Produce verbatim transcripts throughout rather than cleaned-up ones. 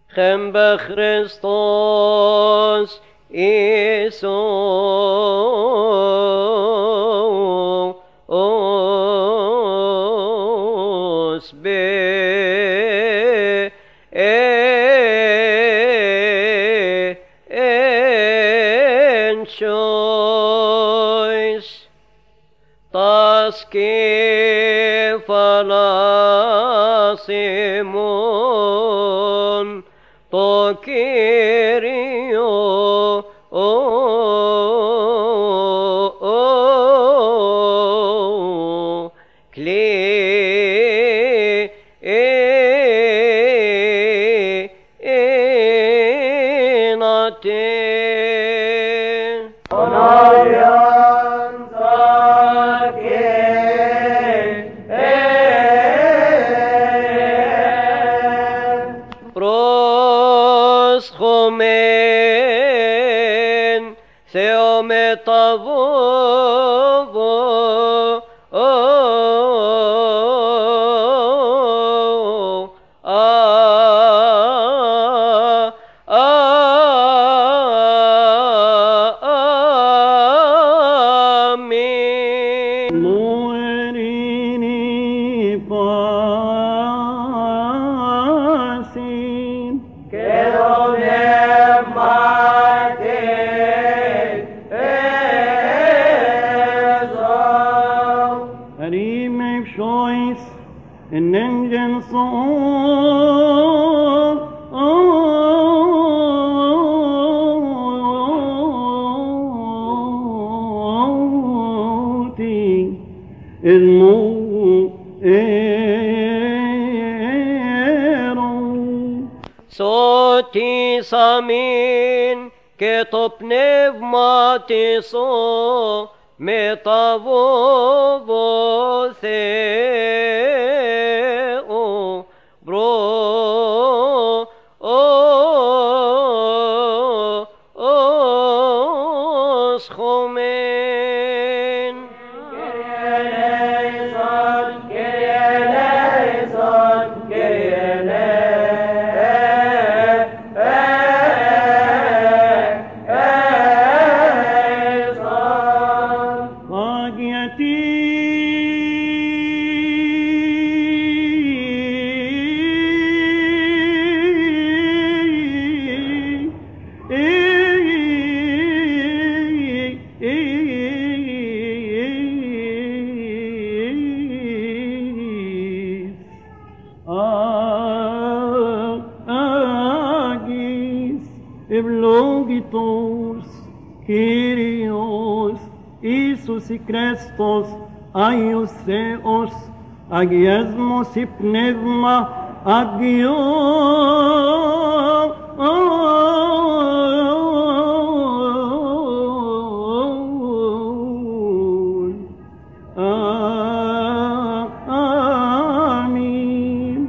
Hem bechristos Isus be en choice taske falasimon to Kyrio o kle enate Proschomen Theometavovo Amen. Moerini pasin Arime choice and engine ilmu ero Soti samin και το πνεύμα της ο μεταβόβο Θεού μπρο σχομέν. Ευλόγητος Κύριος Ιησούς Χριστός, Άγιος Θεός, αγιασμός η πνεύμα αγιών. Αμήν.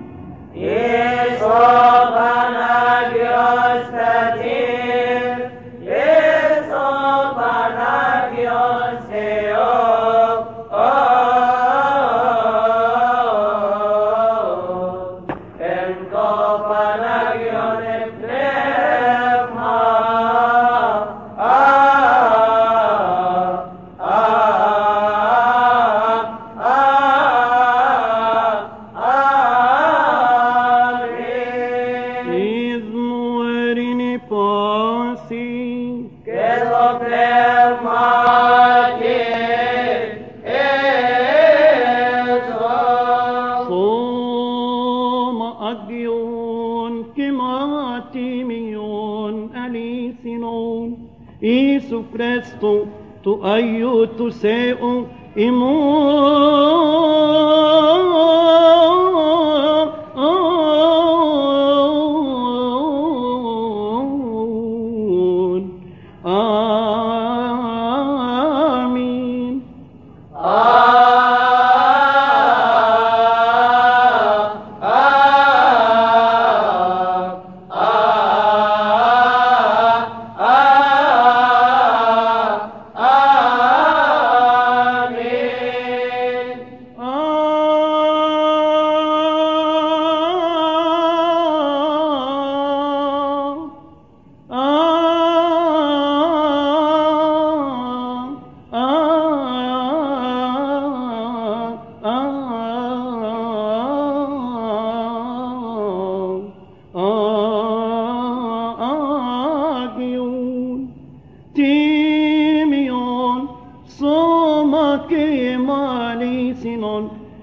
Iisus Christus, tu aiuto seu imon. Amin.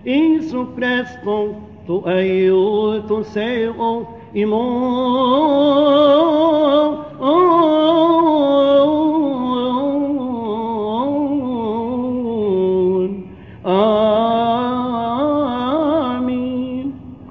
Isu Christo, tu aiuto seo imon. Amin.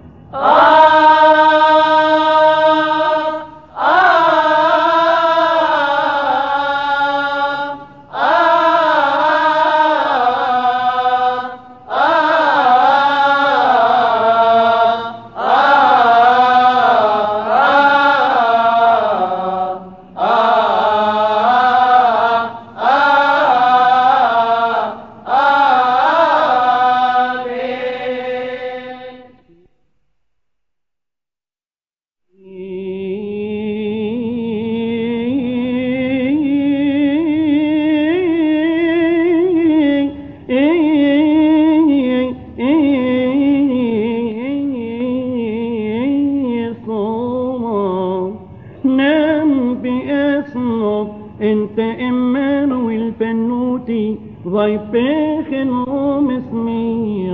انت امانويل بنوتي ضيفين ومسمي.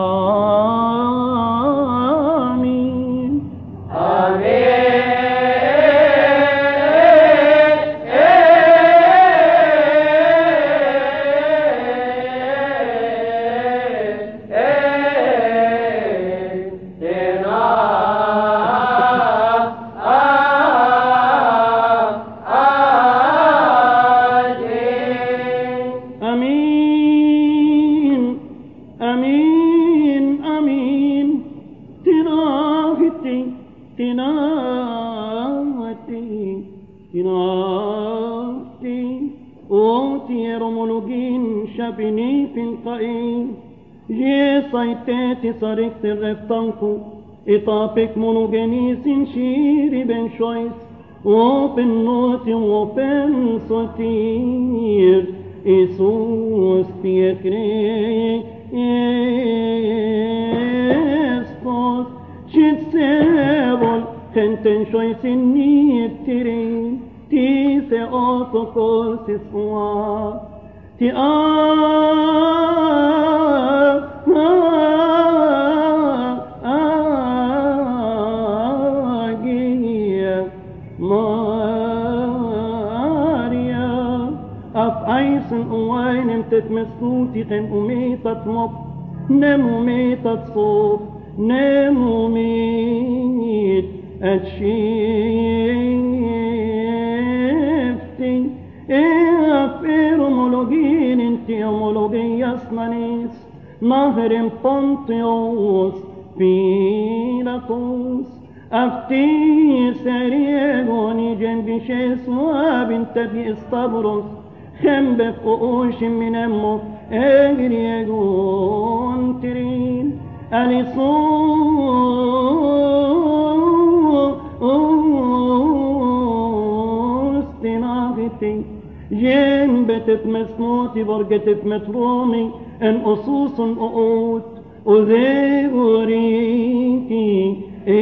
آمين. تناهتي تناهتي أوتي رمولوجين شابني في القائم جي صيتاتي صريقت الرفتنكو إطابك مونوجينيس شيري بن شويس وفي النوت وفي الصوتير إيسوس بيكري يستوس شتسابل خنتن شويس النيترين تيسي أوتوكوس سوا تي آجية ماريا أف أيسن أوين امتت مسكوتي خن أميتت مب نمو ميتت صوف نمو ميت أتشيفتي إيه أمولوجين انتي أمولوجية اسمانيس نهر بونتيوس بيلاطوس أفتي سريغوني جنبي شيسوا بنت بي استبرس خم بفقوش من أمه أجريغون ترين أليصوص تناغتي جين بتتمس موتي برقة مترومي ان أصوص أقوت وذي غريكي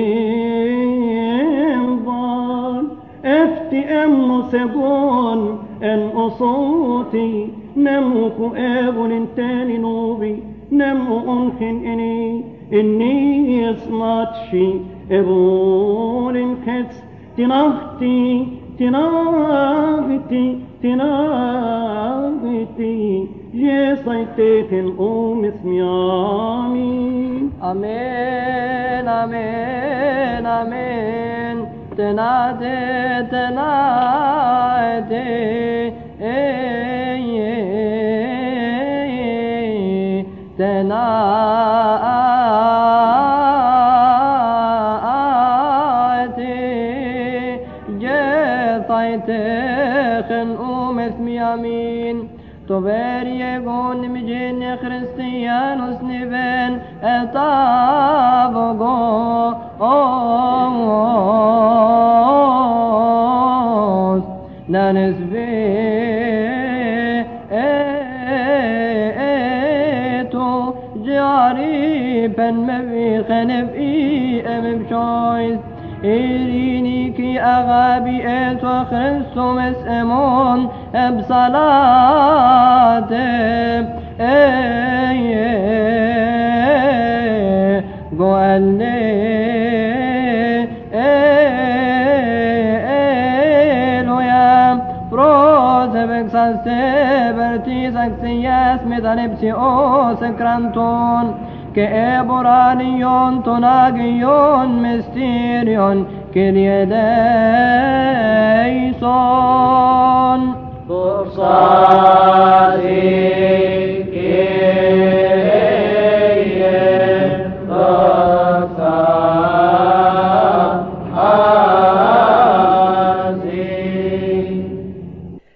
انظار افتي ام سبون ان أصوتي نموك آبل انتالي نوبي نمو أنخن إني إني يسماتشي إبول خدس تناغتي تناغتي تناغتي جيسيتك الأم اسمي. آمين. آمين آمين آمين. تنادي تنادي تنادي جيسيتك الأم اسمي. آمين. توبيريغون مجين خريستيانوس نيفين اتابوغو اوس نانسبي ايتو جاري بن مبي خنبي ام بشويس إيريني كي أغابي إيتو خريستو مسأمون بصلاة goelle eloia prose vexaste vertis axias metanepsi o secranton que eboranion tonagion mysterion Kyrie eleison